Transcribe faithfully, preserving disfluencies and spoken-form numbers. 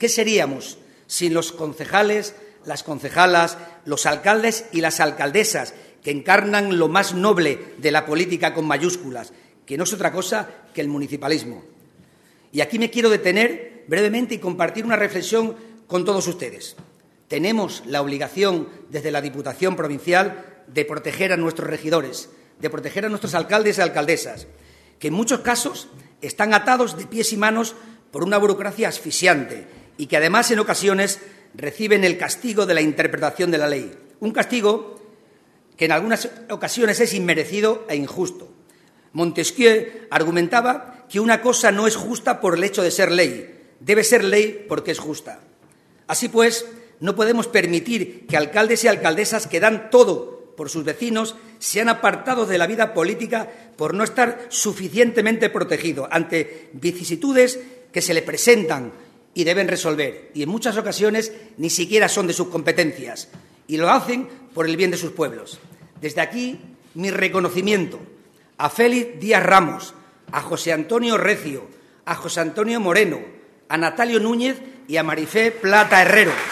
¿Qué seríamos sin los concejales, las concejalas, los alcaldes y las alcaldesas que encarnan lo más noble de la política con mayúsculas, que no es otra cosa que el municipalismo? Y aquí me quiero detener brevemente y compartir una reflexión con todos ustedes. Tenemos la obligación, desde la Diputación Provincial, de proteger a nuestros regidores, de proteger a nuestros alcaldes y alcaldesas, que en muchos casos están atados de pies y manos por una burocracia asfixiante y que, además, en ocasiones reciben el castigo de la interpretación de la ley. Un castigo que en algunas ocasiones es inmerecido e injusto. Montesquieu argumentaba que una cosa no es justa por el hecho de ser ley, debe ser ley porque es justa. Así pues, no podemos permitir que alcaldes y alcaldesas que dan todo por sus vecinos sean apartados de la vida política por no estar suficientemente protegidos ante vicisitudes que se le presentan y deben resolver, y en muchas ocasiones ni siquiera son de sus competencias, y lo hacen por el bien de sus pueblos. Desde aquí, mi reconocimiento a Félix Díaz Ramos, a José Antonio Recio, a José Antonio Moreno, a Natalio Núñez y a Marifé Plata Herrero.